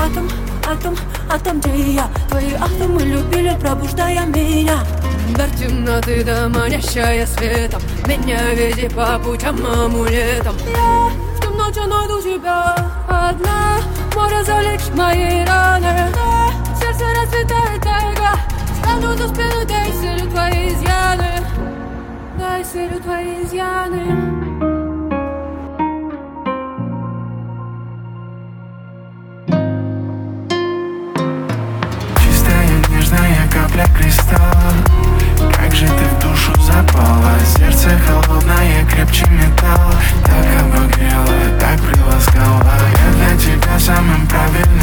атом, где я. Твои атомы любили, пробуждая меня. До темноты, да манящая светом, меня веди по путям амулетом. Я в ту ночь найду тебя одна. Море залечь мои раны, да, сердце расцветает тайга. Стану за спину, дай силу твои изъяны. Дай силу твои изъяны. Нежная капля кристалла, как же ты в душу запала. Сердце холодное, крепче металла. Так обогрела, так приласкала. Я для тебя самым правильным